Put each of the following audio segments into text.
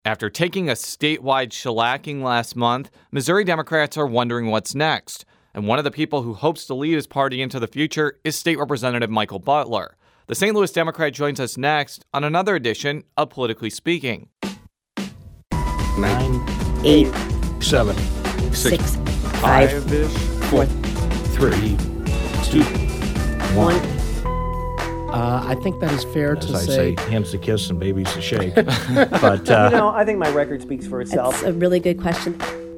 After taking a statewide shellacking last month, Missouri Democrats are wondering what's next. And one of the people who hopes to lead his party into the future is State Representative Michael Butler. The St. Louis Democrat joins us next on another edition of Politically Speaking. 9, 8, 7, 6, 5, 4, 3, 2, 1. I think that is fair to say. Hands to kiss and babies to shake. But I think my record speaks for itself. That's a really good question.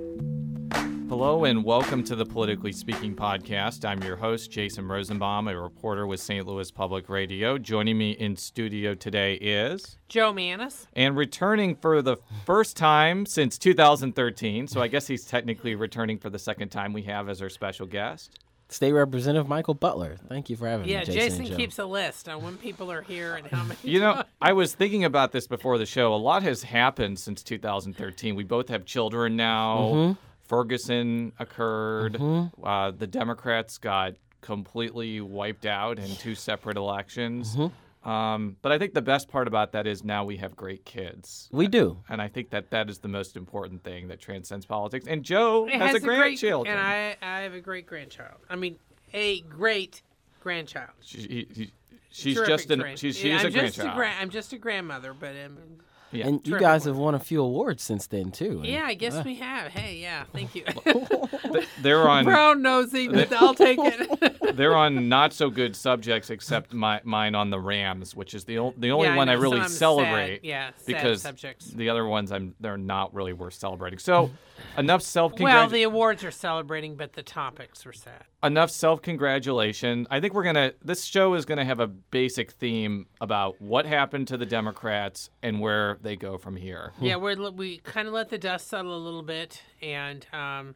Hello and welcome to the Politically Speaking podcast. I'm your host, Jason Rosenbaum, a reporter with St. Louis Public Radio. Joining me in studio today is Joe Mannies. And returning for the first time since 2013, so I guess he's technically returning for the second time we have as our special guest, State Representative Michael Butler. Thank you for having me, Jason keeps a list on when people are here and how many. You know, I was thinking about this before the show. A lot has happened since 2013. We both have children now. Mm-hmm. Ferguson occurred. Mm-hmm. The Democrats got completely wiped out in two separate elections. Mm-hmm. But I think the best part about that is now we have great kids. We do. And I think that is the most important thing that transcends politics. And Joe has a grandchild. And I have a great grandchild. I mean, a great grandchild. She's Terrific just she's a grandchild. I'm just a grandmother, but Yeah. And you guys have won a few awards since then, too. yeah, I guess we have. Hey, yeah, thank you. They're on brown nosy, but I'll take it. They're on not so good subjects, except mine on the Rams, which is the only one I really celebrate. Sad because subjects. The other ones they're not really worth celebrating. So enough Well, the awards are celebrating, but the topics were sad. Enough self-congratulation. I think this show is gonna have a basic theme about what happened to the Democrats and where they go from here. Yeah, we kind of let the dust settle a little bit, and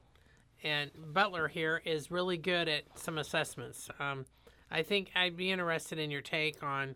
Butler here is really good at some assessments. I think I'd be interested in your take on.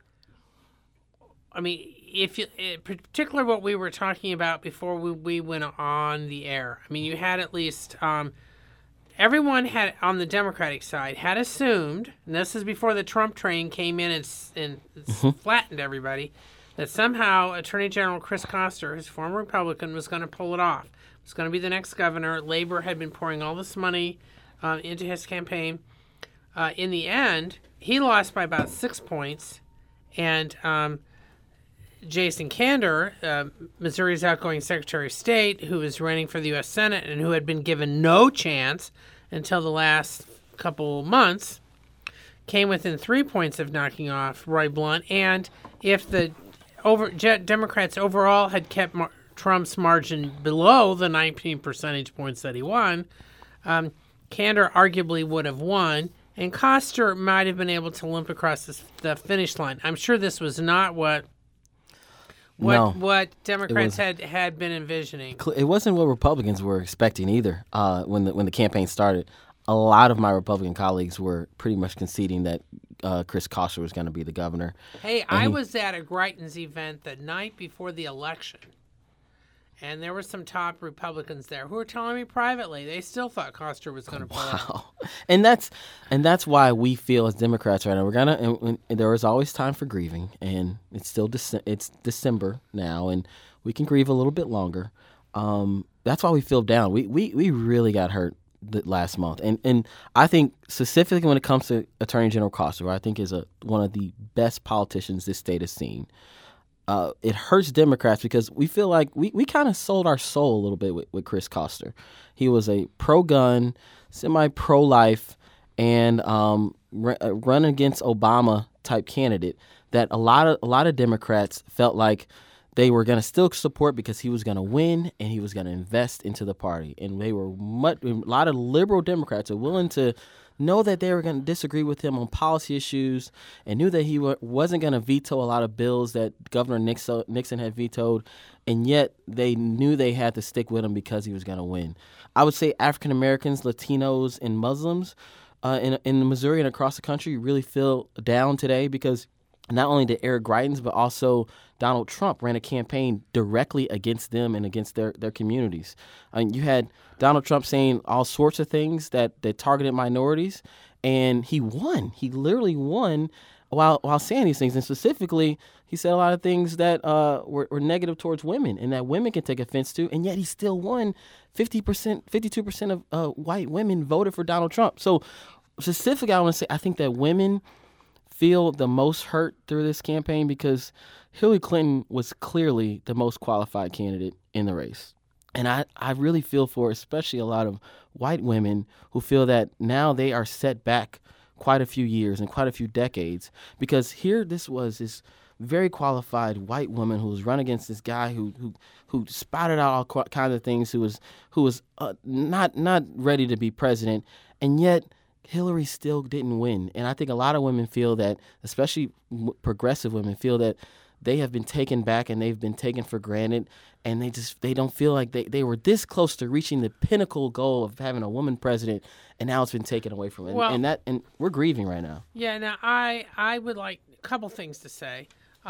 I mean, particularly what we were talking about before we went on the air. I mean, you had at least everyone had on the Democratic side had assumed, and this is before the Trump train came in and flattened everybody, that somehow Attorney General Chris Koster, his former Republican, was going to pull it off. Was going to be the next governor. Labor had been pouring all this money into his campaign. In the end, he lost by about 6 points, and Jason Kander, Missouri's outgoing Secretary of State, who was running for the U.S. Senate and who had been given no chance until the last couple months, came within 3 points of knocking off Roy Blunt. And if the Democrats overall had kept Trump's margin below the 19 percentage points that he won, Kander arguably would have won, and Koster might have been able to limp across the finish line. I'm sure this was not what Democrats had been envisioning. It wasn't what Republicans were expecting either. When the campaign started, a lot of my Republican colleagues were pretty much conceding that Chris Koster was going to be the governor. Hey, I was at a Greitens event the night before the election, and there were some top Republicans there who were telling me privately they still thought Koster was going to pull out. And that's why we feel as Democrats right now and there is always time for grieving, and it's still it's December now, and we can grieve a little bit longer. That's why we feel down. We really got hurt last month, and I think specifically when it comes to Attorney General Koster, who I think is one of the best politicians this state has seen. It hurts Democrats because we feel like we kind of sold our soul a little bit with Chris Koster. He was a pro-gun, semi-pro-life, and run against Obama type candidate that a lot of Democrats felt like they were going to still support because he was going to win and he was going to invest into the party. And a lot of liberal Democrats are willing to know that they were going to disagree with him on policy issues and knew that he wasn't going to veto a lot of bills that Governor Nixon had vetoed, and yet they knew they had to stick with him because he was going to win. I would say African Americans, Latinos, and Muslims in Missouri and across the country really feel down today because not only did Eric Greitens, but also Donald Trump ran a campaign directly against them and against their communities. You had Donald Trump saying all sorts of things that targeted minorities, and he won. He literally won while saying these things, and specifically, he said a lot of things that were negative towards women, and that women can take offense to, and yet he still won. 52% of white women voted for Donald Trump. So specifically, I want to say I think that women feel the most hurt through this campaign because Hillary Clinton was clearly the most qualified candidate in the race. And I really feel for especially a lot of white women who feel that now they are set back quite a few years and quite a few decades, because here this was this very qualified white woman who was running against this guy who spouted out all kinds of things, who was not ready to be president, and yet Hillary still didn't win. And I think a lot of women feel that, especially progressive women, feel that they have been taken back and they've been taken for granted, and they don't feel like they were this close to reaching the pinnacle goal of having a woman president, and now it's been taken away from it. Well, and we're grieving right now. Yeah, now I would like a couple things to say.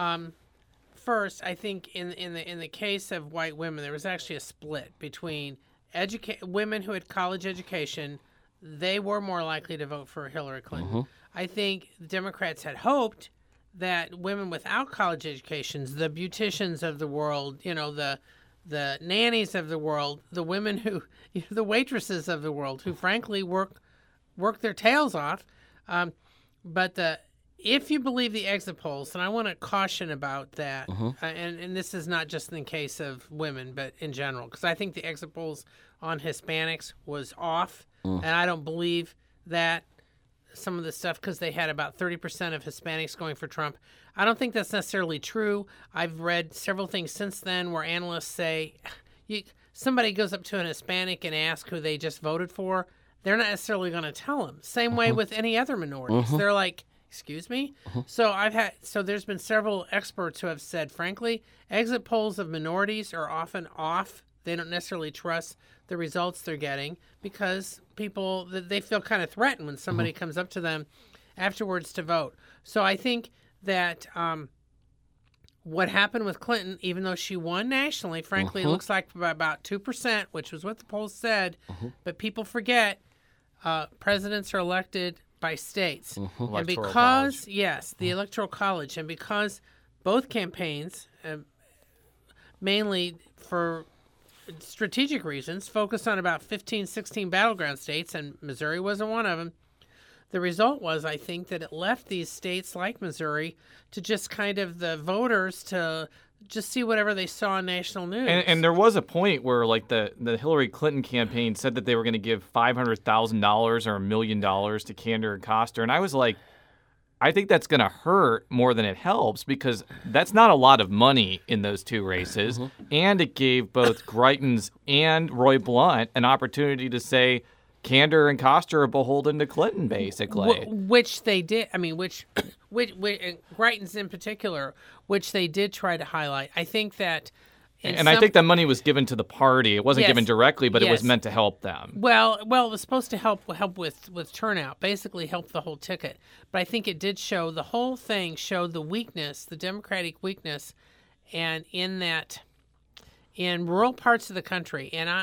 First, I think in the case of white women, there was actually a split between women who had college education. They were more likely to vote for Hillary Clinton. I think Democrats had hoped that women without college educations, the beauticians of the world, the nannies of the world, the women who, the waitresses of the world, who frankly work their tails off. But if you believe the exit polls, and I want to caution about that, and this is not just in the case of women, but in general, because I think the exit polls on Hispanics was off, and I don't believe that. Some of the stuff, because they had about 30% of Hispanics going for Trump. I don't think that's necessarily true. I've read several things since then where analysts say somebody goes up to an Hispanic and asks who they just voted for, they're not necessarily going to tell them. Same way with any other minorities. They're like, excuse me? So there's been several experts who have said, frankly, exit polls of minorities are often off. They don't necessarily trust the results they're getting because people, they feel kind of threatened when somebody comes up to them afterwards to vote. So I think that what happened with Clinton, even though she won nationally, frankly, it looks like by about 2%, which was what the polls said. But people forget presidents are elected by states. And because, the Electoral College, and because both campaigns, mainly for strategic reasons, focused on about 15, 16 battleground states, and Missouri wasn't one of them. The result was, I think, that it left these states like Missouri to just kind of the voters to just see whatever they saw on national news. And there was a point where, like, the Hillary Clinton campaign said that they were going to give $500,000 or $1 million to Kander and Koster, and I was like, I think that's going to hurt more than it helps, because that's not a lot of money in those two races. And it gave both Greitens and Roy Blunt an opportunity to say Kander and Koster are beholden to Clinton, basically. Which they did. I mean, which Greitens in particular, which they did try to highlight. I think that... I think that money was given to the party. It wasn't given directly, but it was meant to help them. Well, it was supposed to help with turnout, basically help the whole ticket. But I think it did show, the whole thing showed the weakness, the Democratic weakness, and in rural parts of the country, and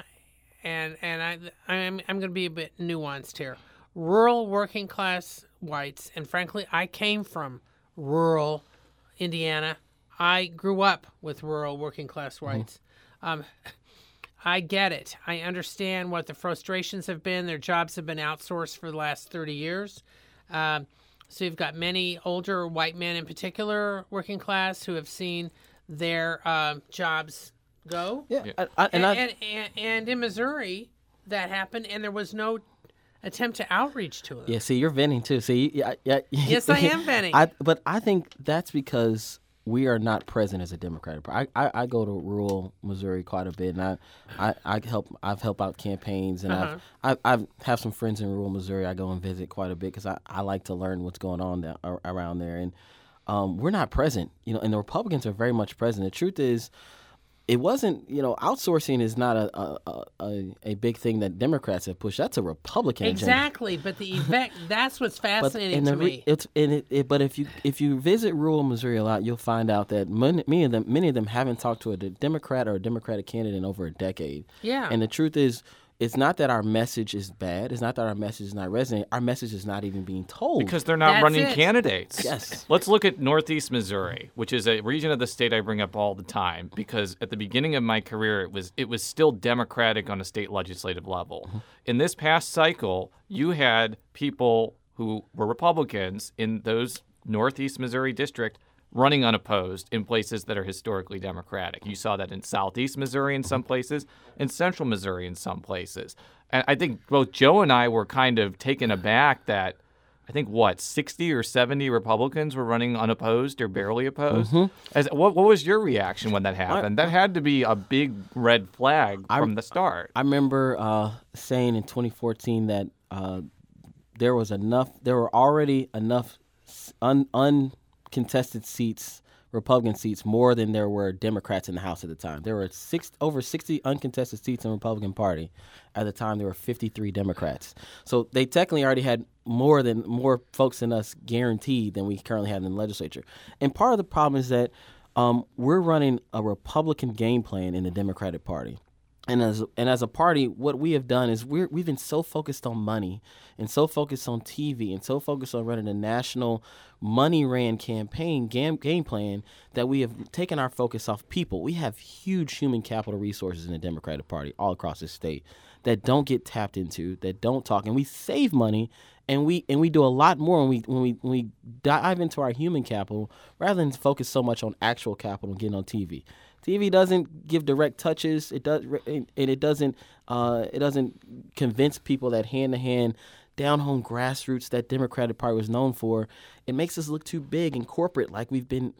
I'm going to be a bit nuanced here. Rural working class whites, and frankly, I came from rural Indiana. I grew up with rural working class whites. I get it. I understand what the frustrations have been. Their jobs have been outsourced for the last 30 years. So you've got many older white men in particular, working class, who have seen their jobs go. And in Missouri, that happened, and there was no attempt to outreach to them. Yeah, see, you're venting too. See, Yes, I am venting. But I think that's because we are not present as a Democratic Party. I go to rural Missouri quite a bit, and I've helped out campaigns, and I've have some friends in rural Missouri. I go and visit quite a bit because I like to learn what's going on around there, and we're not present, and the Republicans are very much present. The truth is, it wasn't, outsourcing is not a big thing that Democrats have pushed. That's a Republican agenda. Exactly, but the effect, that's what's fascinating to me. But if you visit rural Missouri a lot, you'll find out that many of them haven't talked to a Democrat or a Democratic candidate in over a decade. Yeah. And the truth is, it's not that our message is bad. It's not that our message is not resonating. Our message is not even being told. Because they're not That's running it. candidates. Yes. Let's look at Northeast Missouri, which is a region of the state I bring up all the time because at the beginning of my career, it was still Democratic on a state legislative level. In this past cycle, you had people who were Republicans in those Northeast Missouri district running unopposed in places that are historically Democratic. You saw that in Southeast Missouri in some places, in Central Missouri in some places. And I think both Joe and I were kind of taken aback that, I think, 60 or 70 Republicans were running unopposed or barely opposed? What was your reaction when that happened? That had to be a big red flag from the start. I remember saying in 2014 that there were already enough uncontested seats, Republican seats, more than there were Democrats in the House at the time. There were over 60 uncontested seats in the Republican Party. At the time, there were 53 Democrats. So they technically already had more folks than us guaranteed than we currently have in the legislature. And part of the problem is that we're running a Republican game plan in the Democratic Party. And as a party, what we have done is we've been so focused on money and so focused on TV and so focused on running a national money ran campaign game plan that we have taken our focus off people. We have huge human capital resources in the Democratic Party all across the state that don't get tapped into, that don't talk, and we save money. And we do a lot more when we dive into our human capital rather than focus so much on actual capital and getting on TV. TV doesn't give direct touches. It doesn't convince people that hand-to-hand, down-home grassroots that Democratic Party was known for. It makes us look too big and corporate, like we've been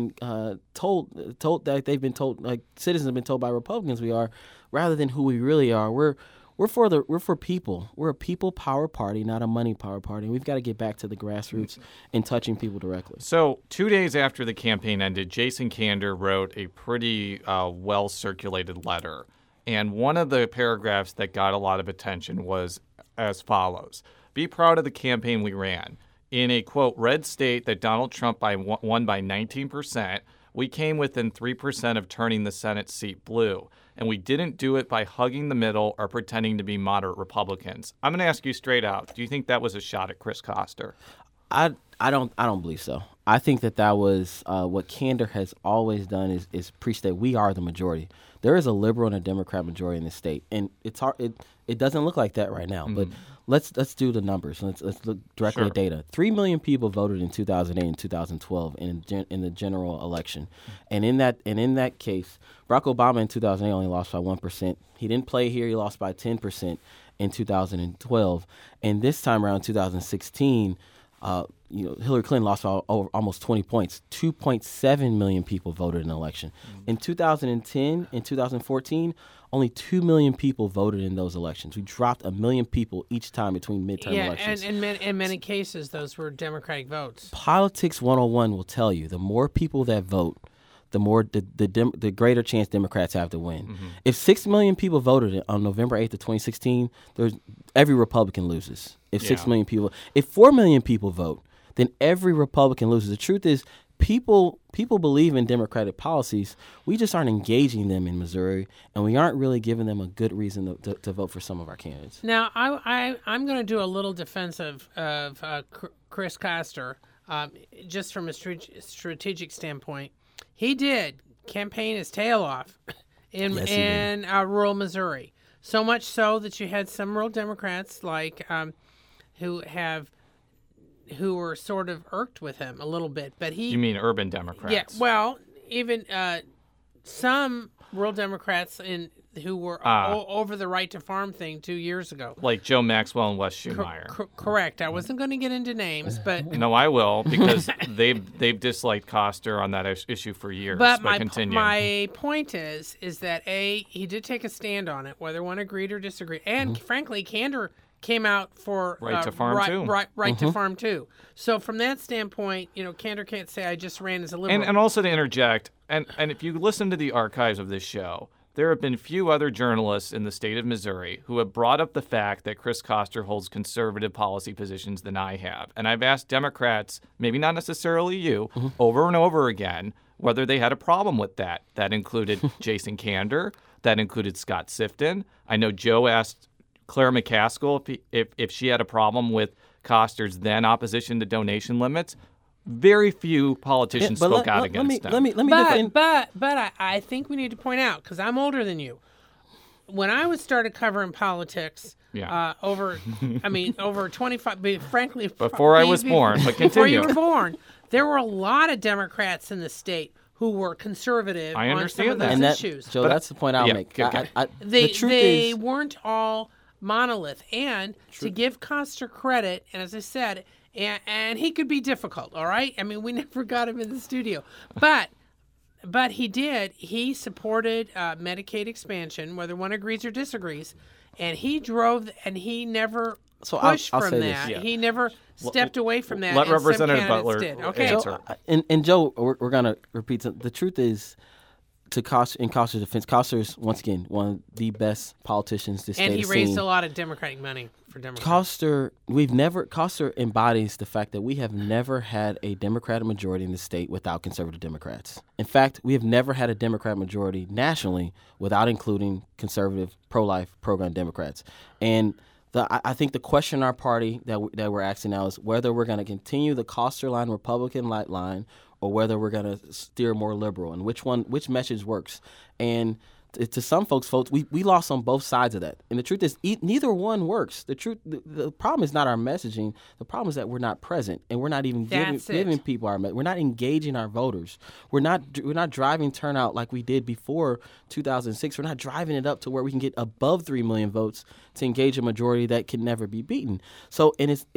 told that they've been told, like citizens have been told by Republicans we are, rather than who we really are. We're for people. We're a people power party, not a money power party. And we've got to get back to the grassroots and touching people directly. So 2 days after the campaign ended, Jason Kander wrote a pretty well-circulated letter. And one of the paragraphs that got a lot of attention was as follows. Be proud of the campaign we ran. In a, quote, red state that Donald Trump won by 19%, we came within 3% of turning the Senate seat blue. And we didn't do it by hugging the middle or pretending to be moderate Republicans. I'm going to ask you straight out. Do you think that was a shot at Chris Koster? I don't believe so. I think that was what Kander has always done is preach that we are the majority. There is a liberal and a Democrat majority in the state, and it's hard. It doesn't look like that right now. But let's do the numbers. Let's look directly at data. 3 million people voted in 2008 and 2012 in the general election, and in that case, Barack Obama in 2008 only lost by 1%. He didn't play here. He lost by 10% in 2012, and this time around 2016. Hillary Clinton lost by almost 20 points. 2.7 million people voted in the election. In 2010 and 2014, only 2 million people voted in those elections. We dropped 1 million people each time between midterm elections. And in many cases, those were Democratic votes. Politics 101 will tell you the more people that vote, the more the greater chance Democrats have to win. If 6 million people voted on November 8th of 2016, every Republican loses. If 6 million people, if 4 million people vote, then every Republican loses. The truth is, people believe in Democratic policies. We just aren't engaging them in Missouri, and we aren't really giving them a good reason to vote for some of our candidates. Now, I'm going to do a little defense of Chris Koster, just from a strategic standpoint. He did campaign his tail off in rural Missouri. So much so that you had some rural Democrats who were sort of irked with him a little bit. But You mean urban Democrats? Yeah. Well, even some rural Democrats who were over the right to farm thing 2 years ago. Like Joe Maxwell and Wes Schumeyer. Correct. I wasn't going to get into names, but No, I will, because they've disliked Koster on that issue for years. But continue. my point is that he did take a stand on it, whether one agreed or disagreed, and frankly, Kander came out for right to farm too. Right to farm too. So from that standpoint, Kander can't say I just ran as a liberal. And also to interject, and if you listen to the archives of this show, there have been few other journalists in the state of Missouri who have brought up the fact that Chris Koster holds conservative policy positions than I have. And I've asked Democrats, maybe not necessarily you, over and over again, whether they had a problem with that. That included Jason Kander. That included Scott Sifton. I know Joe asked Claire McCaskill if she had a problem with Koster's then opposition to donation limits. Very few politicians spoke out against them. Let me defend. But I think we need to point out, because I'm older than you. When I started covering politics, over 25, but frankly, before I was born, but continue. Before you were born, there were a lot of Democrats in the state who were conservative on some of those issues. Joe, that's the point I'll make. Okay. They weren't all monolith. And to give Koster credit, and as I said, and he could be difficult, all right? I mean, we never got him in the studio. But he did. He supported Medicaid expansion, whether one agrees or disagrees. And he drove, and he never pushed from that. Yeah. He never stepped away from that. Let and Representative some candidates Butler did. Okay. answer. And Joe, we're going to repeat something. The truth is, in Koster's defense, Koster's, once again, one of the best politicians this state has seen. And he raised a lot of Democratic money for Democrats. Koster embodies the fact that we have never had a Democratic majority in the state without conservative Democrats. In fact, we have never had a Democratic majority nationally without including conservative, pro-life, pro-gun Democrats. And I think the question in our party that we're asking now is whether we're going to continue the Koster line, Republican line, or whether we're going to steer more liberal, and which message works. And to some folks, we lost on both sides of that. And the truth is, neither one works. The problem is not our messaging. The problem is that we're not present, and we're not even giving people our message. We're not engaging our voters. We're not driving turnout like we did before 2006. We're not driving it up to where we can get above 3 million votes to engage a majority that can never be beaten. So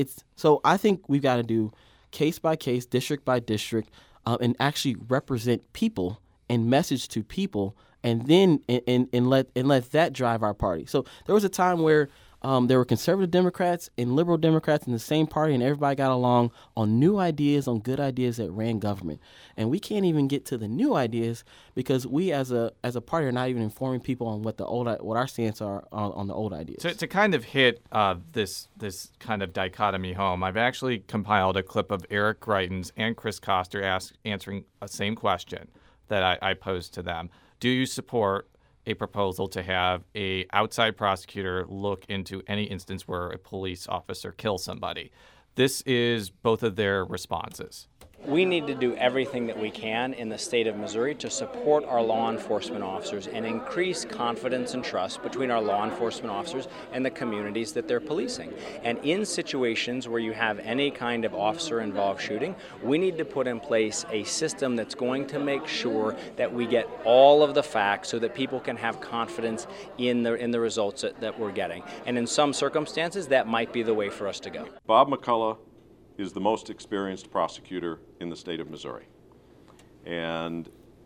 I think we've got to do case by case, district by district, and actually represent people and message to people, and then and let that drive our party. So there was a time where there were conservative Democrats and liberal Democrats in the same party, and everybody got along on new ideas, on good ideas that ran government. And we can't even get to the new ideas because we as a party are not even informing people on what our stance are on the old ideas. To kind of hit this kind of dichotomy home, I've actually compiled a clip of Eric Greitens and Chris Koster answering the same question that I posed to them. Do you support a proposal to have a outside prosecutor look into any instance where a police officer kills somebody? This is both of their responses. We need to do everything that we can in the state of Missouri to support our law enforcement officers and increase confidence and trust between our law enforcement officers and the communities that they're policing. And in situations where you have any kind of officer-involved shooting, we need to put in place a system that's going to make sure that we get all of the facts so that people can have confidence in the results that we're getting. And in some circumstances, that might be the way for us to go. Bob McCullough is the most experienced prosecutor in the state of Missouri. And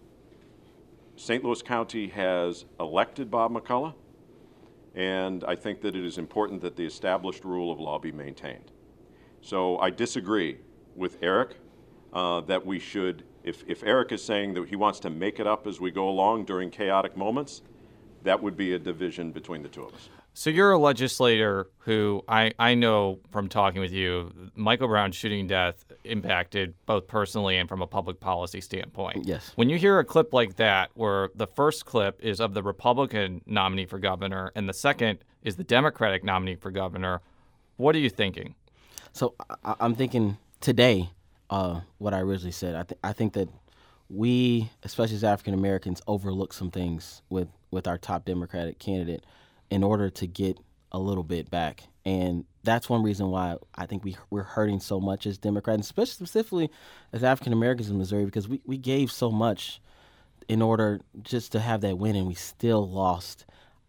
St. Louis County has elected Bob McCullough, and I think that it is important that the established rule of law be maintained. So I disagree with Eric that we should, if Eric is saying that he wants to make it up as we go along during chaotic moments, that would be a division between the two of us. So you're a legislator who I know from talking with you, Michael Brown's shooting death impacted both personally and from a public policy standpoint. Yes. When you hear a clip like that, where the first clip is of the Republican nominee for governor and the second is the Democratic nominee for governor, what are you thinking? So I'm thinking today what I originally said. I think that we, especially as African Americans, overlook some things with our top Democratic candidate in order to get a little bit back. And that's one reason why I think we're hurting so much as Democrats, especially specifically as African Americans in Missouri, because we gave so much in order just to have that win, and we still lost.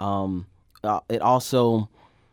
It also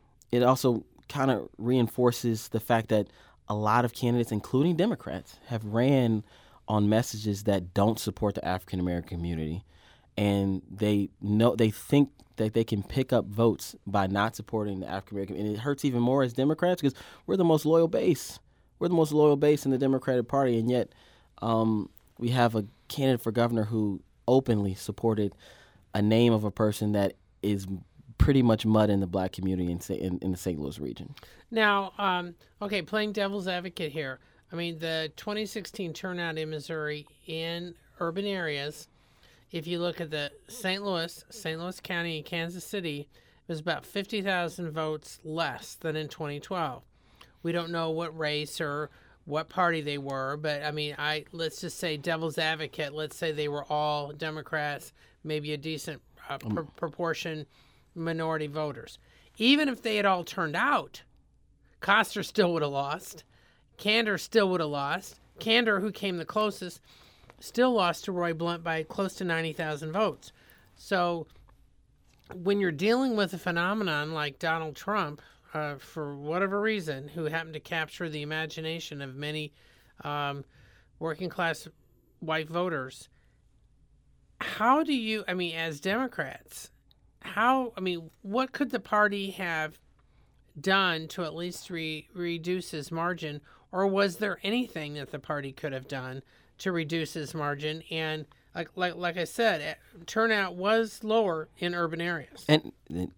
kind of reinforces the fact that a lot of candidates, including Democrats, have ran on messages that don't support the African American community, and they think that they can pick up votes by not supporting the African American, and it hurts even more as Democrats because we're the most loyal base. We're the most loyal base in the Democratic Party, and yet we have a candidate for governor who openly supported a name of a person that is pretty much mud in the black community in the St. Louis region. Now, playing devil's advocate here. I mean, the 2016 turnout in Missouri in urban areas if you look at the St. Louis County, and Kansas City, it was about 50,000 votes less than in 2012. We don't know what race or what party they were, but I mean, let's just say devil's advocate. Let's say they were all Democrats, maybe a decent proportion minority voters. Even if they had all turned out, Koster still would have lost. Kander still would have lost. Kander, who came the closest, still lost to Roy Blunt by close to 90,000 votes. So when you're dealing with a phenomenon like Donald Trump, for whatever reason, who happened to capture the imagination of many working class white voters, how do you, I mean, as Democrats, what could the party have done to at least reduce his margin, or was there anything that the party could have done to reduce his margin? And like I said, turnout was lower in urban areas. And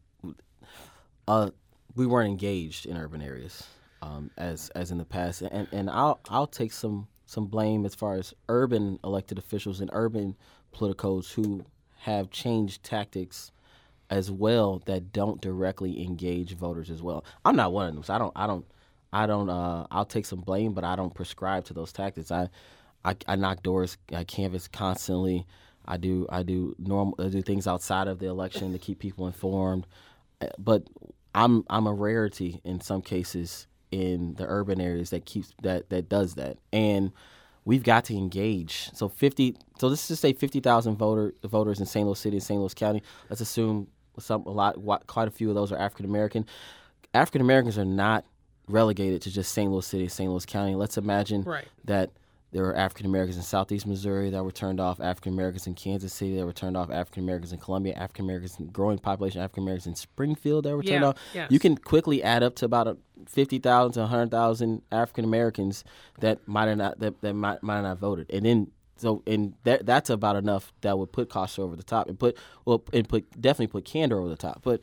we weren't engaged in urban areas as in the past. And I'll take some blame as far as urban elected officials and urban politicos who have changed tactics as well that don't directly engage voters as well. I'm not one of them, so I don't. I'll take some blame, but I don't prescribe to those tactics. I knock doors, I canvass constantly. I do things outside of the election to keep people informed. But I'm a rarity in some cases in the urban areas that does that, and we've got to engage. So let's just say 50,000 voters in St. Louis City and St. Louis County. Let's assume quite a few of those are African American. African Americans are not relegated to just St. Louis City, St. Louis County. Let's imagine that there were African Americans in Southeast Missouri that were turned off, African Americans in Kansas City that were turned off, African Americans in Columbia, African Americans in growing population, African Americans in Springfield that were turned off. Yes. You can quickly add up to about 50,000 to 100,000 African Americans that might have not voted, and then that's about enough that would put Koster over the top and definitely put Kander over the top. But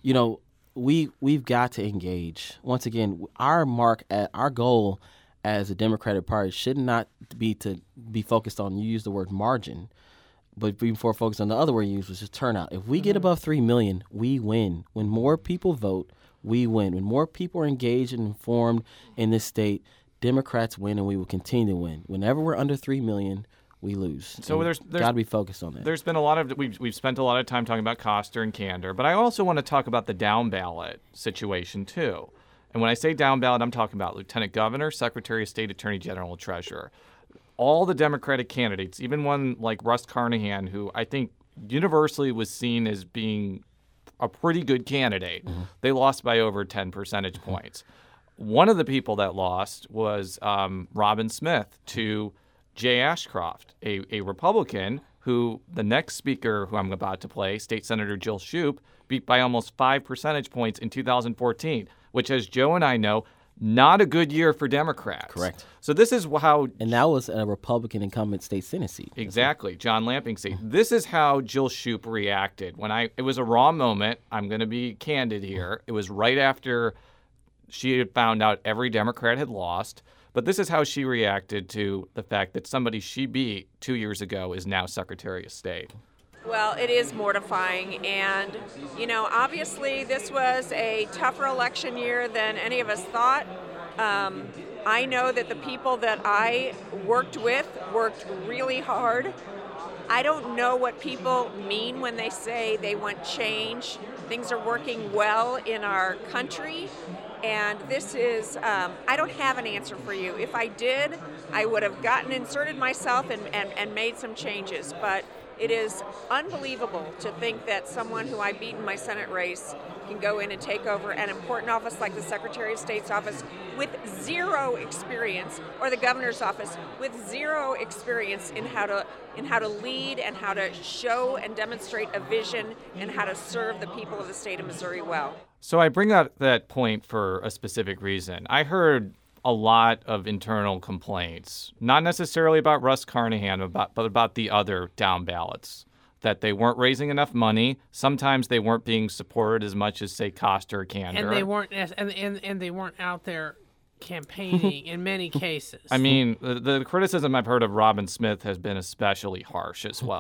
we've got to engage. Once again, our goal as a Democratic Party should not be to be focused on, you use the word margin, but before focused on the other word you used, was just turnout. If we get above 3 million, we win. When more people vote, we win. When more people are engaged and informed in this state, Democrats win, and we will continue to win. Whenever we're under 3 million, we lose. So there's got to be focused on that. There's been we've spent a lot of time talking about Koster and Kander, but I also want to talk about the down ballot situation too. And when I say down ballot, I'm talking about Lieutenant Governor, Secretary of State, Attorney General, Treasurer. All the Democratic candidates, even one like Russ Carnahan, who I think universally was seen as being a pretty good candidate, they lost by over 10 percentage points. One of the people that lost was Robin Smith to Jay Ashcroft, a Republican who the next speaker who I'm about to play, State Senator Jill Shoup, beat by almost 5 percentage points in 2014, which, as Joe and I know, not a good year for Democrats. Correct. So this is how... And that was a Republican incumbent state Senate seat. Exactly, John Lamping seat. This is how Jill Shoup reacted. It was a raw moment. I'm going to be candid here. It was right after she had found out every Democrat had lost. But this is how she reacted to the fact that somebody she beat 2 years ago is now Secretary of State. Well, it is mortifying, and, obviously this was a tougher election year than any of us thought. I know that the people that I worked with worked really hard. I don't know what people mean when they say they want change. Things are working well in our country, and this is, I don't have an answer for you. If I did, I would have inserted myself and made some changes, but it is unbelievable to think that someone who I beat in my Senate race can go in and take over an important office like the Secretary of State's office with zero experience, or the governor's office with zero experience in how to lead and how to show and demonstrate a vision and how to serve the people of the state of Missouri well. So I bring up that point for a specific reason. I heard a lot of internal complaints, not necessarily about Russ Carnahan, but about the other down ballots, that they weren't raising enough money. Sometimes they weren't being supported as much as, say, Koster or Kander. And they weren't, and they weren't out there campaigning in many cases. I mean, the criticism I've heard of Robin Smith has been especially harsh as well.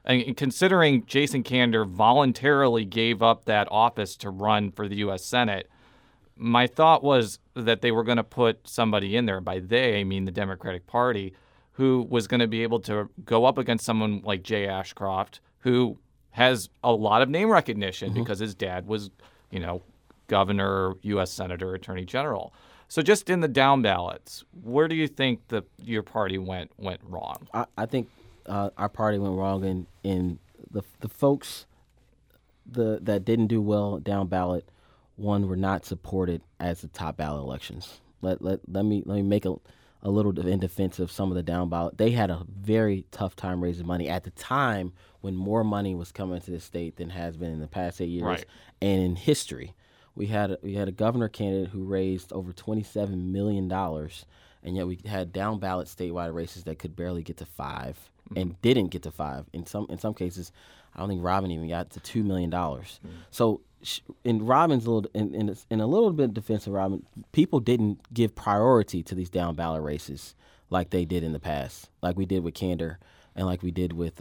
And considering Jason Kander voluntarily gave up that office to run for the U.S. Senate, my thought was that they were going to put somebody in there. By they, I mean the Democratic Party, who was going to be able to go up against someone like Jay Ashcroft, who has a lot of name recognition because his dad was, governor, U.S. senator, attorney general. So just in the down ballots, where do you think your party went wrong? I think our party went wrong in the folks that didn't do well down ballot. One, were not supported as the top ballot elections. Let me make a little in defense of some of the down ballot. They had a very tough time raising money at the time when more money was coming to the state than has been in the past 8 years. Right. And in history, we had a governor candidate who raised over $27 million, and yet we had down ballot statewide races that could barely get to 5 and didn't get to 5. In some cases, I don't think Robin even got to $2 million. So in Robin's in a little bit of defense of Robin, people didn't give priority to these down ballot races like they did in the past, like we did with Kander and like we did with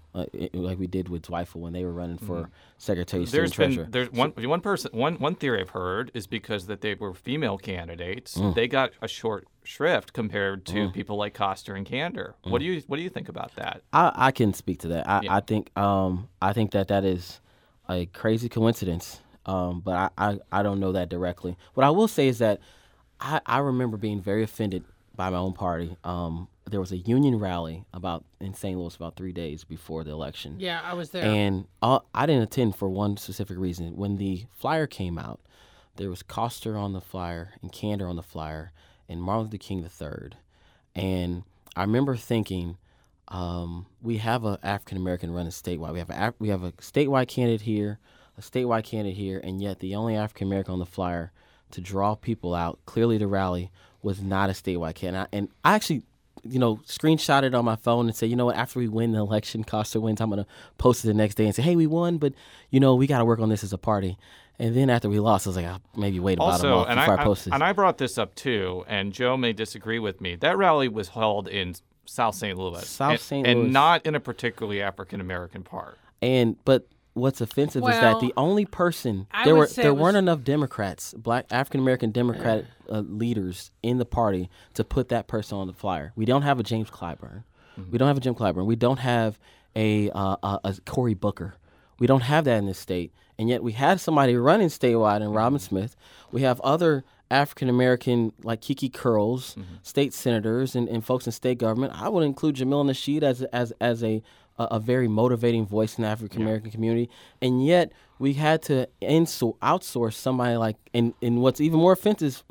Zweifel when they were running for Secretary of State and Treasurer. There's one theory I've heard is because that they were female candidates, they got a short shrift compared to people like Koster and Kander. What do you think about that? I can speak to that. I think that is a crazy coincidence, but I don't know that directly. What I will say is that I remember being very offended by my own party. There was a union rally in St. Louis about 3 days before the election. Yeah, I was there. And I didn't attend for one specific reason. When the flyer came out, there was Koster on the flyer and Kander on the flyer and Martin Luther King III. And I remember thinking, we have an African-American running statewide. We have a statewide candidate here, a statewide candidate here, and yet the only African-American on the flyer to draw people out, clearly to rally, was not a statewide candidate. And I actually, screenshot it on my phone and say, you know what, after we win the election, Koster wins, I'm going to post it the next day and say, hey, we won, but, we got to work on this as a party. And then after we lost, I was like, I'll maybe wait about a month before I post this. And I brought this up too, and Joe may disagree with me. That rally was held in South St. Louis. And not in a particularly African-American part. But what's offensive is that the only person there weren't enough Democrats, Black African-American Democratic leaders in the party to put that person on the flyer. We don't have a James Clyburn. We don't have a Jim Clyburn. We don't have a Cory Booker. We don't have that in this state. And yet we had somebody running statewide in Robin Smith. We have other African-American like Kiki Curls, state senators, and folks in state government. I would include Jamil Nasheed as a very motivating voice in the African-American community. And yet we had to outsource somebody like, and what's even more offensive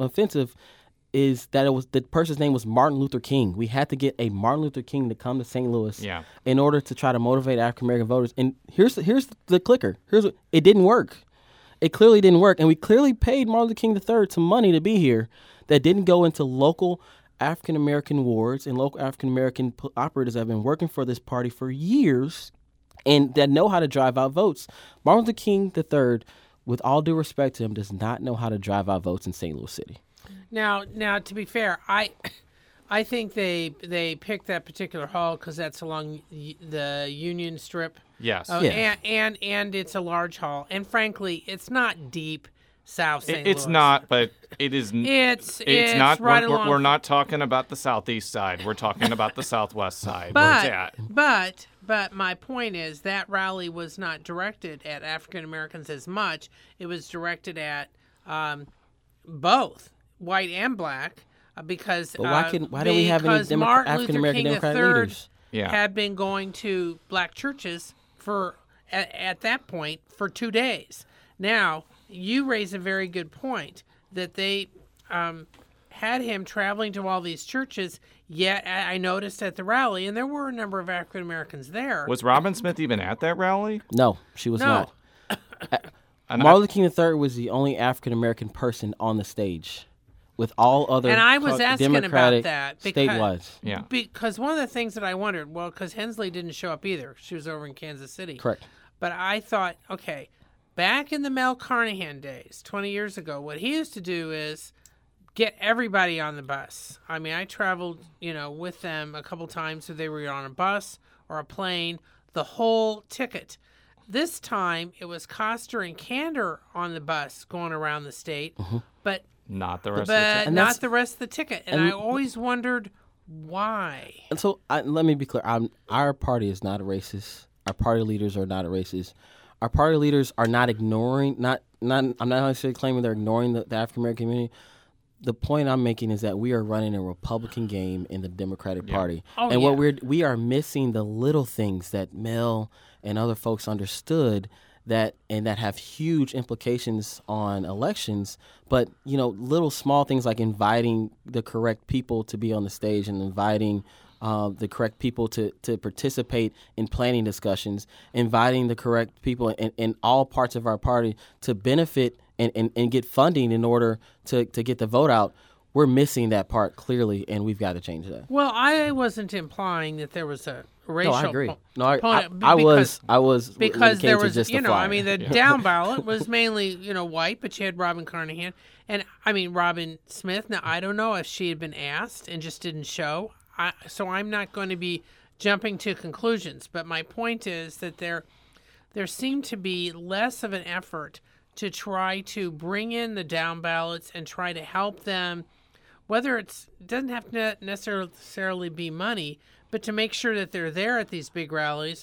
is that the person's name was Martin Luther King. We had to get a Martin Luther King to come to St. Louis in order to try to motivate African-American voters. And here's the clicker. It didn't work. It clearly didn't work. And we clearly paid Martin Luther King III some money to be here that didn't go into local African-American wards and local African-American operators that have been working for this party for years and that know how to drive out votes. Martin Luther King III, with all due respect to him, does not know how to drive out votes in St. Louis City. Now, to be fair, I think they picked that particular hall because that's along the Union Strip. Yes. And it's a large hall. And frankly, it's not deep South St. Louis. It's not, but it is. It's not. Right we're not talking about the southeast side. We're talking about the southwest side. But my point is that rally was not directed at African Americans as much. It was directed at both white and black because. But why do we have any African American Democratic leaders? Had been going to black churches at that point for 2 days. Now, you raise a very good point that they had him traveling to all these churches, yet I noticed at the rally, and there were a number of African Americans there. Was Robin Smith even at that rally? No, she was not. Martin Luther King III was the only African American person on the stage. With all other and I was asking Democratic about that because one of the things that I wondered, because Hensley didn't show up either. She was over in Kansas City. Correct. But I thought, okay, back in the Mel Carnahan days, 20 years ago, what he used to do is get everybody on the bus. I mean, I traveled, with them a couple times, so they were on a bus or a plane. the whole ticket. This time it was Koster and Kander on the bus going around the state, but not the rest of the ticket. But not the rest of the ticket. And I always wondered why. And so let me be clear. Our party is not a racist. Our party leaders are not a racist. Our party leaders are not ignoring, I'm not necessarily claiming they're ignoring the African American community. The point I'm making is that we are running a Republican game in the Democratic Party. What we are missing the little things that Mel and other folks understood that have huge implications on elections. But, little small things like inviting the correct people to be on the stage and inviting the correct people to participate in planning discussions, inviting the correct people in all parts of our party to benefit and get funding in order to get the vote out. We're missing that part clearly, and we've got to change that. Well, I wasn't implying that there was a racial. No, I agree. I was because there was, the the down ballot was mainly, white, but you had Robin Carnahan and Robin Smith. Now I don't know if she had been asked and just didn't show. So I'm not going to be jumping to conclusions, but my point is that there seemed to be less of an effort to try to bring in the down ballots and try to help them, whether it doesn't have to necessarily be money, but to make sure that they're there at these big rallies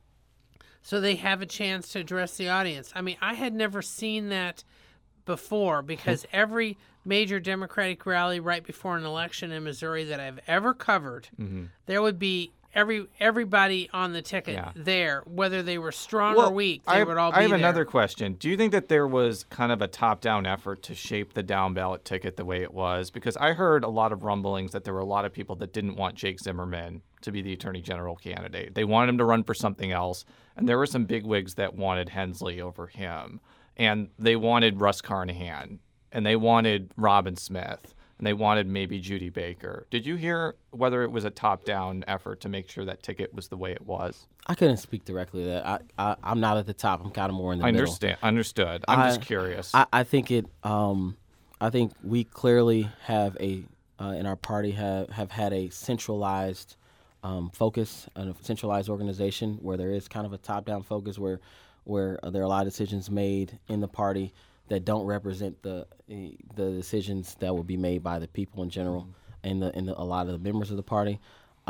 so they have a chance to address the audience. I had never seen that before because every major Democratic rally right before an election in Missouri that I've ever covered, there would be everybody on the ticket there, whether they were strong or weak. They would all be there. I have another question. Do you think that there was kind of a top-down effort to shape the down-ballot ticket the way it was? Because I heard a lot of rumblings that there were a lot of people that didn't want Jake Zimmerman to be the Attorney General candidate. They wanted him to run for something else, and there were some bigwigs that wanted Hensley over him, and they wanted Russ Carnahan, and they wanted Robin Smith, and they wanted maybe Judy Baker. Did you hear whether it was a top-down effort to make sure that ticket was the way it was? I couldn't speak directly to that. I'm not at the top. I'm kind of more in the middle. Understood. I'm just curious. I think it. I think we clearly have in our party have had a centralized focus and a centralized organization where there is kind of a top-down focus where there are a lot of decisions made in the party that don't represent the decisions that will be made by the people in general and a lot of the members of the party.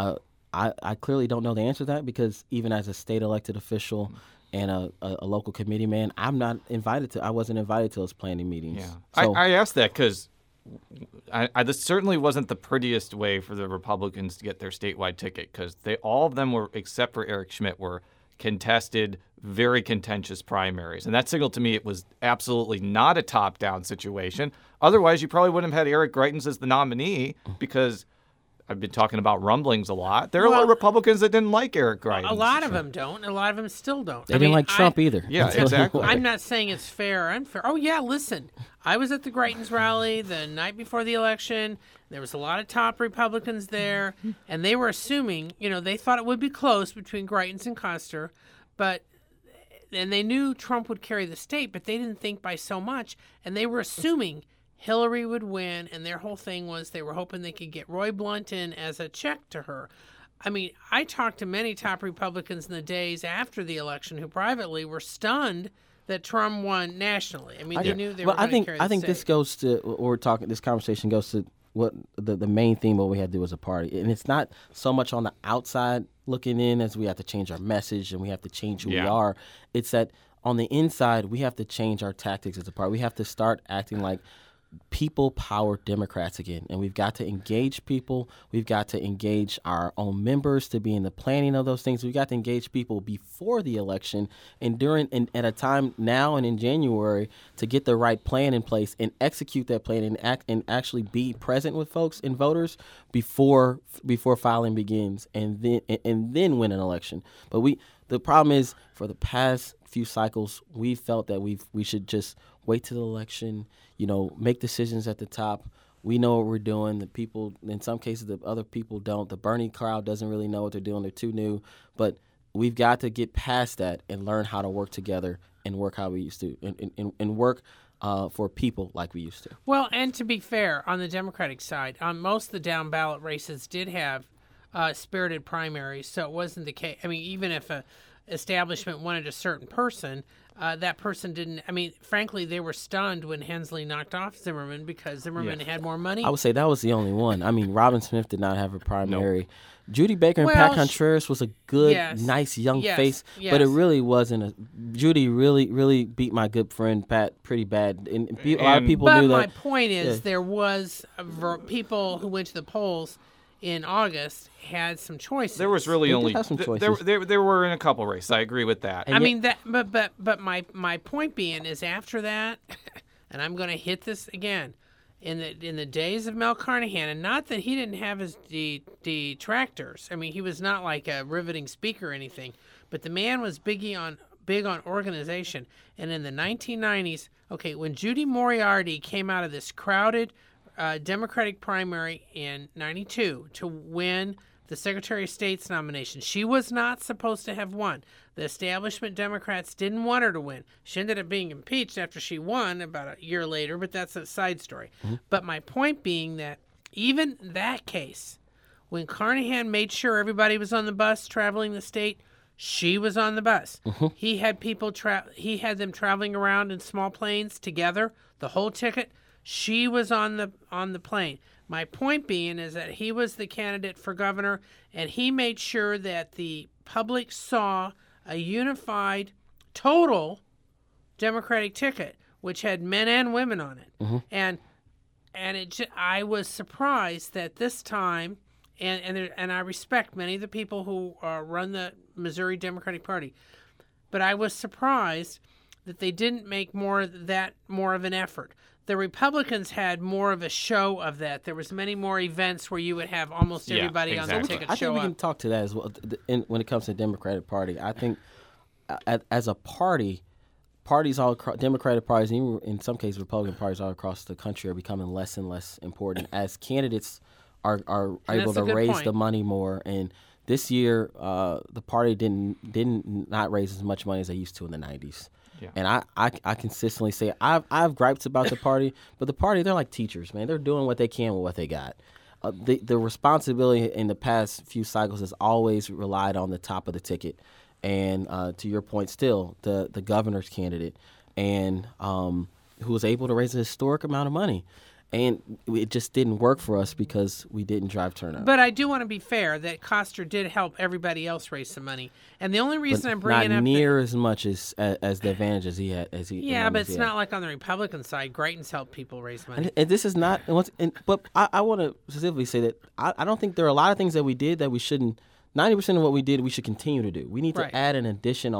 I clearly don't know the answer to that because even as a state elected official and a local committee man, I wasn't invited to those planning meetings. Yeah, so, I asked that because this certainly wasn't the prettiest way for the Republicans to get their statewide ticket because all of them were, except for Eric Schmidt, were contested, very contentious primaries. And that signaled to me it was absolutely not a top-down situation. Otherwise, you probably wouldn't have had Eric Greitens as the nominee because I've been talking about rumblings a lot. There are a lot of Republicans that didn't like Eric Greitens. A lot of them don't, and a lot of them still don't. They didn't like Trump either. Yeah, exactly. I'm not saying it's fair or unfair. Oh, yeah, listen. I was at the Greitens rally the night before the election. There was a lot of top Republicans there, and they were assuming, they thought it would be close between Greitens and Koster, and they knew Trump would carry the state, but they didn't think by so much, and they were assuming Hillary would win, and their whole thing was they were hoping they could get Roy Blunt in as a check to her. I talked to many top Republicans in the days after the election who privately were stunned that Trump won nationally. They knew they were going to carry the state. I think this goes to what we're talking. This conversation goes to what the main theme what we had to do as a party, and it's not so much on the outside looking in as we have to change our message and we have to change who we are. It's that on the inside we have to change our tactics as a party. We have to start acting like people-powered Democrats again, and we've got to engage people. We've got to engage our own members to be in the planning of those things. We've got to engage people before the election and during and at a time now and in January to get the right plan in place and execute that plan and actually be present with folks and voters before filing begins and then win an election. But the problem is for the past few cycles we felt that we should just wait till the election, make decisions at the top. We know what we're doing. The people, in some cases, the other people don't. The Bernie crowd doesn't really know what they're doing. They're too new. But we've got to get past that and learn how to work together and work how we used to and work for people like we used to. Well, and to be fair, on the Democratic side, most of the down-ballot races did have spirited primaries, so it wasn't the case. Even if establishment wanted a certain person, that person didn't. I mean, frankly, they were stunned when Hensley knocked off Zimmerman because Zimmerman had more money. I would say that was the only one. I mean, Robin Smith did not have a primary. Judy Baker and Pat Contreras was a good, nice young face, but it really wasn't. Judy really beat my good friend Pat pretty bad, and a lot of people knew that. But my point is, there was people who went to the polls in August had some choices. There was really only some choices. There were in a couple races. I agree with that. I mean that, but my point being is after that, and I'm going to hit this again. In the days of Mel Carnahan, and not that he didn't have his detractors. I mean, he was not like a riveting speaker or anything, but the man was big on organization. And in the 1990s, when Judy Moriarty came out of this crowded Democratic primary in 92 to win the Secretary of State's nomination, she was not supposed to have won. The establishment Democrats didn't want her to win. She ended up being impeached after she won about a year later, but that's a side story. Mm-hmm. But my point being that even that case, when Carnahan made sure everybody was on the bus traveling the state, she was on the bus. Mm-hmm. He had people he had them traveling around in small planes together, the whole ticket. She was on the plane. My point being is that he was the candidate for governor, and he made sure that the public saw a unified, total Democratic ticket, which had men and women on it. Mm-hmm. And I was surprised that this time, and I respect many of the people who run the Missouri Democratic Party, but I was surprised that they didn't make more of an effort. The Republicans had more of a show of that. There was many more events where you would have almost everybody on the ticket show up. I think we can talk to that as well. When it comes to the Democratic Party, I think as a party, parties all across, Democratic parties, and even in some cases Republican parties all across the country are becoming less and less important as candidates are able to raise the money more. And this year, the party didn't not raise as much money as they used to in the 90s. Yeah. And I consistently say I have gripes about the party, but the party, they're like teachers, man. They're doing what they can with what they got. The responsibility in the past few cycles has always relied on the top of the ticket. And to your point, still, the governor's candidate, and who was able to raise a historic amount of money. And it just didn't work for us because we didn't drive turnout. But I do want to be fair that Koster did help everybody else raise some money. And the only reason I'm bringing not near as much as the advantages he had. Yeah, but it's not like on the Republican side. Greitens helped people raise money. And this is not. But I want to specifically say that I don't think there are a lot of things that we did that we shouldn't. 90% of what we did, we should continue to do. We need to add an addition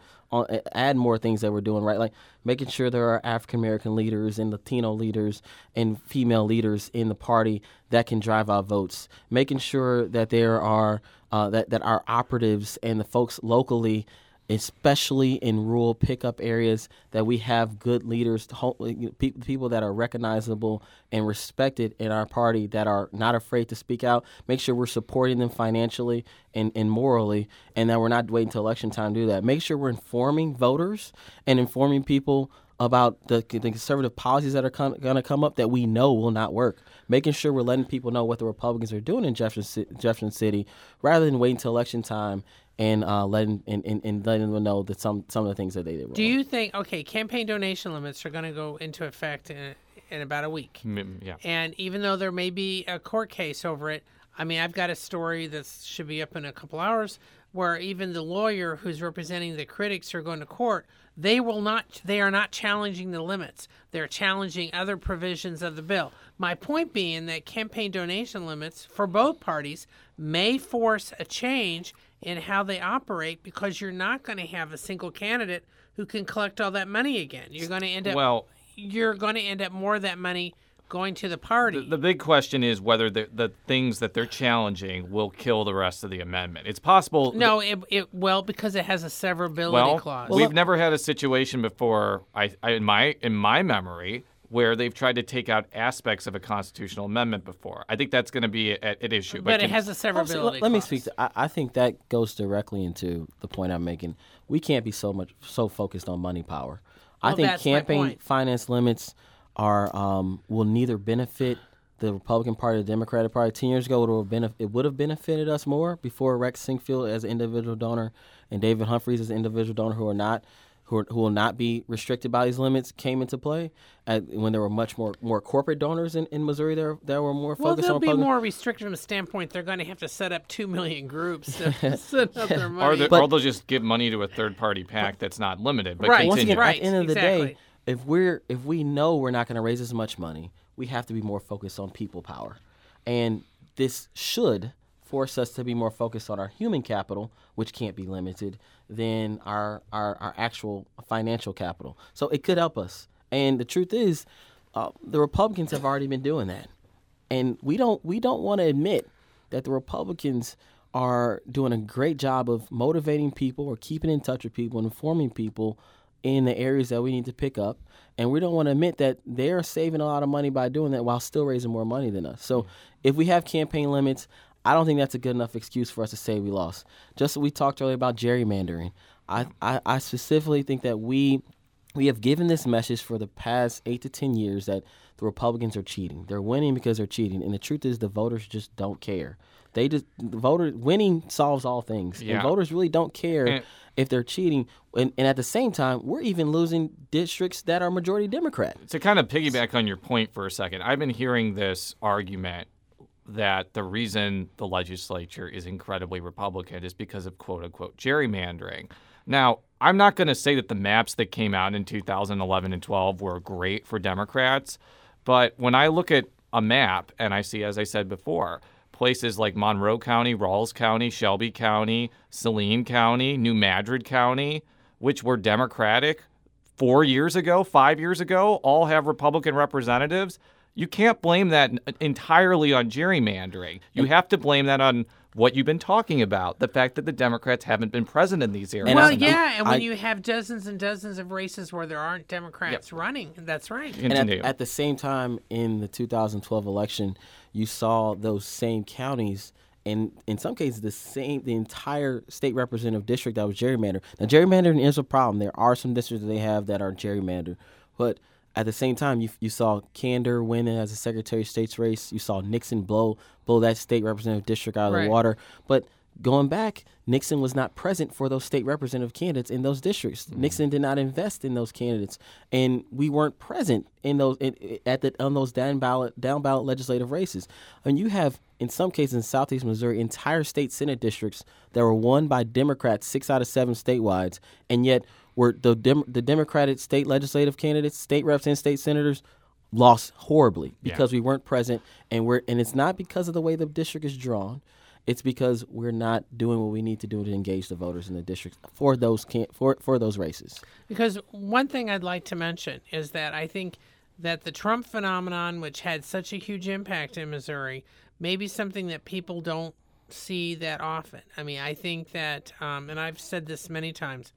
add more things that we're doing right, like making sure there are African American leaders and Latino leaders and female leaders in the party that can drive out votes. Making sure that there are that our operatives and the folks locally, especially in rural pickup areas, that we have good leaders, people that are recognizable and respected in our party that are not afraid to speak out. Make sure we're supporting them financially and morally, and that we're not waiting until election time to do that. Make sure we're informing voters and informing people about the conservative policies that are going to come up that we know will not work. Making sure we're letting people know what the Republicans are doing in Jefferson City rather than waiting until election time and letting them know that some of the things that they did wrong. Do you think, campaign donation limits are going to go into effect in about a week? Yeah. And even though there may be a court case over it, I mean, I've got a story that should be up in a couple hours where even the lawyer who's representing the critics who are going to court, they are not challenging the limits. They're challenging other provisions of the bill. My point being that campaign donation limits for both parties may force a change in how they operate, because you're not going to have a single candidate who can collect all that money again. You're going to end up more of that money going to the party. The big question is whether the things that they're challenging will kill the rest of the amendment. It's possible. No, it will, because it has a severability clause. We've never had a situation before, in my memory, where they've tried to take out aspects of a constitutional amendment before. I think that's going to be an issue. But it has a severability clause. Let me speak to, I think that goes directly into the point I'm making. We can't be so focused on money power. I think campaign finance limits will neither benefit the Republican Party, the Democratic Party 10 years ago, it would have benefited us more before Rex Sinquefield as an individual donor and David Humphreys as an individual donor who will not be restricted by these limits came into play. When there were much more corporate donors in Missouri that were more focused on Well, they'll be more restricted from the standpoint they're going to have to set up 2 million groups to set up their money. Or they'll just give money to a third-party PAC that's not limited. But right, once again, right, at the end of the exactly. day, if we know we're not going to raise as much money, we have to be more focused on people power. And this should force us to be more focused on our human capital, which can't be limited, than our actual financial capital. So it could help us. And the truth is, the Republicans have already been doing that. And we don't want to admit that the Republicans are doing a great job of motivating people or keeping in touch with people and informing people in the areas that we need to pick up. And we don't want to admit that they're saving a lot of money by doing that while still raising more money than us. So if we have campaign limits, I don't think that's a good enough excuse for us to say we lost. Just as we talked earlier about gerrymandering, I specifically think that we have given this message for the past 8 to 10 years that the Republicans are cheating. They're winning because they're cheating. And the truth is the voters just don't care. Winning solves all things. Yeah. And voters really don't care if they're cheating. And at the same time, we're even losing districts that are majority Democrat. To kind of piggyback on your point for a second, I've been hearing this argument that the reason the legislature is incredibly Republican is because of quote-unquote gerrymandering. Now, I'm not going to say that the maps that came out in 2011 and 12 were great for Democrats, but when I look at a map and I see, as I said before, places like Monroe County, Rawls County, Shelby County, Saline County, New Madrid County, which were Democratic 4 years ago, 5 years ago, all have Republican representatives. You can't blame that entirely on gerrymandering. You have to blame that on what you've been talking about, the fact that the Democrats haven't been present in these areas. Well, and when you have dozens and dozens of races where there aren't Democrats running, that's right. And at the same time, in the 2012 election, you saw those same counties, and in some cases, the entire state representative district that was gerrymandered. Now, gerrymandering is a problem. There are some districts that they have that are gerrymandered, but at the same time, you saw Kander win as a Secretary of State's race. You saw Nixon blow that state representative district out of the water. But going back, Nixon was not present for those state representative candidates in those districts. Mm-hmm. Nixon did not invest in those candidates, and we weren't present in those on those down ballot legislative races. And you have, in some cases in Southeast Missouri, entire state Senate districts that were won by Democrats, 6 out of 7 statewide, and yet were the Democratic state legislative candidates, state reps and state senators, lost horribly because we weren't present, and it's not because of the way the district is drawn. It's because we're not doing what we need to do to engage the voters in the districts for those races. Because one thing I'd like to mention is that I think that the Trump phenomenon, which had such a huge impact in Missouri, may be something that people don't see that often. I mean, I think that, and I've said this many times,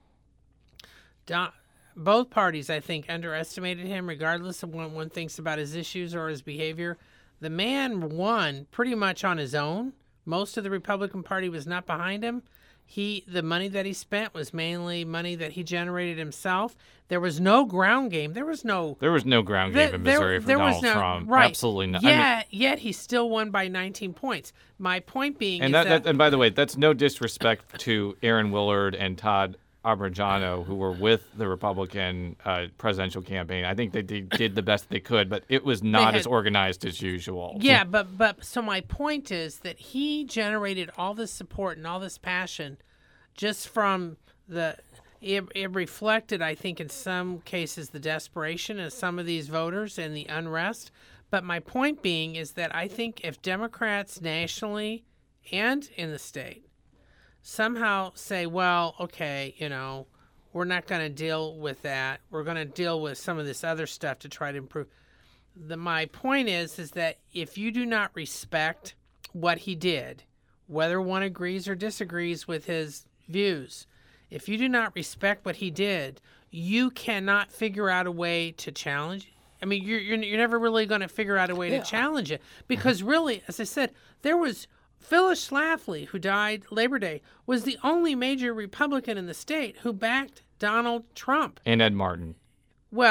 both parties, I think, underestimated him, regardless of what one thinks about his issues or his behavior. The man won pretty much on his own. Most of the Republican Party was not behind him. The money that he spent was mainly money that he generated himself. There was no ground game. There was no ground game in Missouri for Donald Trump. Right. Absolutely not. Yet he still won by 19 points. My point being and and by the way, that's no disrespect to Aaron Willard and Todd Abergiano, who were with the Republican presidential campaign. I think they did the best they could, but it was not as organized as usual. Yeah, but so my point is that he generated all this support and all this passion just from it reflected, I think, in some cases, the desperation of some of these voters and the unrest. But my point being is that I think if Democrats nationally and in the state somehow say, well, okay, we're not going to deal with that. We're going to deal with some of this other stuff to try to improve. My point is that if you do not respect what he did, whether one agrees or disagrees with his views, if you do not respect what he did, you cannot figure out a way to challenge. I mean, you're never really going to figure out a way to challenge it, because really, as I said, there was Phyllis Schlafly, who died Labor Day, was the only major Republican in the state who backed Donald Trump. And Ed Martin. Well,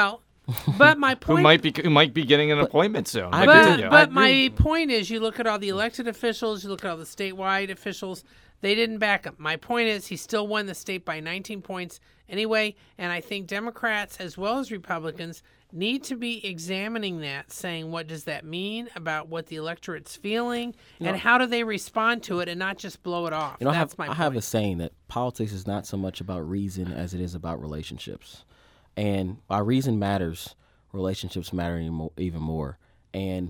But my point, who might be getting an appointment soon. But my point is, you look at all the elected officials, you look at all the statewide officials, they didn't back him. My point is, he still won the state by 19 points anyway, and I think Democrats as well as Republicans need to be examining that, saying what does that mean about what the electorate's feeling, and how do they respond to it, and not just blow it off. That's my point. I have a saying that politics is not so much about reason as it is about relationships. And while reason matters, relationships matter even more. And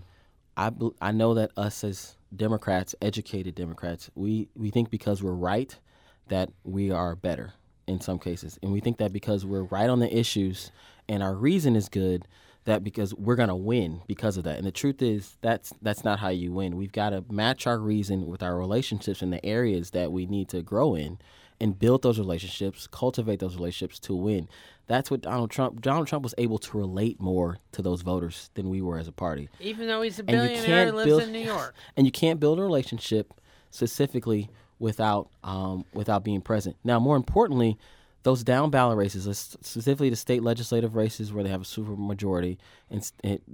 I know that us as Democrats, educated Democrats, we think because we're right that we are better in some cases. And we think that because we're right on the issues and our reason is good, that because we're going to win because of that. And the truth is that's not how you win. We've got to match our reason with our relationships in the areas that we need to grow in and build those relationships, cultivate those relationships to win. That's what Donald Trump was able to relate more to those voters than we were as a party. Even though he's a billionaire who lives in New York. And you can't build a relationship specifically without being present. Now, more importantly, those down ballot races, specifically the state legislative races where they have a super majority, and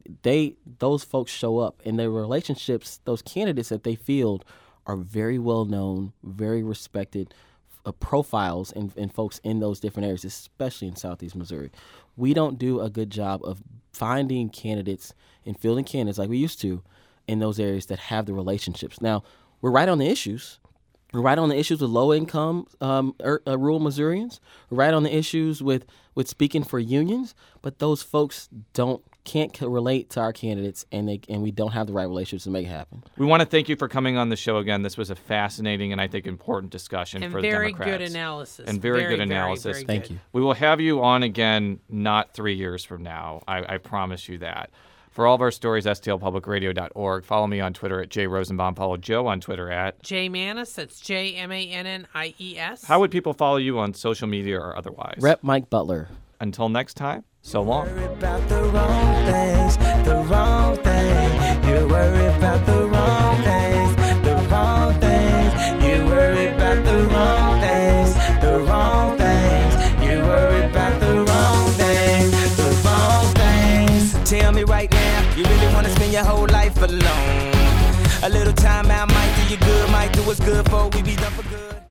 those folks show up, and their relationships, those candidates that they field are very well known, very respected profiles and folks in those different areas, especially in Southeast Missouri. We don't do a good job of finding candidates and fielding candidates like we used to in those areas that have the relationships. Now, we're right on the issues. We're right on the issues with low-income rural Missourians. We're right on the issues with speaking for unions, but those folks can't relate to our candidates, and we don't have the right relationships to make it happen. We want to thank you for coming on the show again. This was a fascinating and I think important discussion for the Democrats. And very good analysis. And very good analysis. Very thank you. We will have you on again not 3 years from now. I promise you that. For all of our stories, stlpublicradio.org. Follow me on Twitter at @JRosenbaum. Follow Joe on Twitter at @JMannies. That's JMannies. How would people follow you on social media or otherwise? Rep Mike Butler. Until next time, so long. You worry about the wrong things, the wrong thing. You worry about the wrong things, the wrong things. You worry about the wrong things, the wrong things. You worry about the wrong things, the wrong things. Tell me right now, you really want to spend your whole life alone? A little time out might do you good, might do what's good for we be done for good.